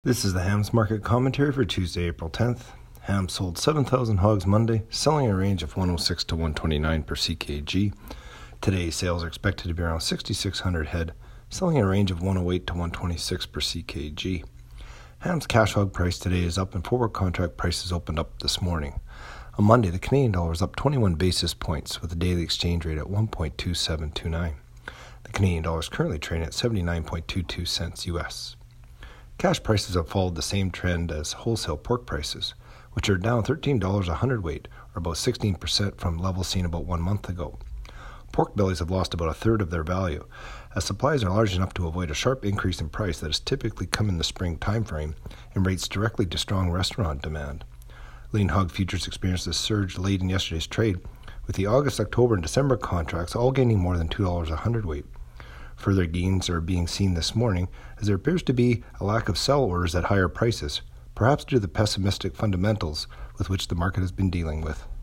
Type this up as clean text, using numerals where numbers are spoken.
This is the Hams Market Commentary for Tuesday, April 10th. Hams sold 7,000 hogs Monday, selling a range of 106 to 129 per CKG. Today, sales are expected to be around 6,600 head, selling a range of 108 to 126 per CKG. Hams cash hog price today is up and forward contract prices opened up this morning. On Monday, the Canadian dollar is up 21 basis points with the daily exchange rate at 1.2729. The Canadian dollar is currently trading at 79.22 cents US. Cash prices have followed the same trend as wholesale pork prices, which are down $13 a hundredweight, or about 16% from levels seen about 1 month ago. Pork bellies have lost about a third of their value, as supplies are large enough to avoid a sharp increase in price that has typically come in the spring timeframe and rates directly to strong restaurant demand. Lean hog futures experienced a surge late in yesterday's trade, with the August, October, and December contracts all gaining more than $2 a hundredweight. Further gains are being seen this morning as there appears to be a lack of sell orders at higher prices, perhaps due to the pessimistic fundamentals with which the market has been dealing with.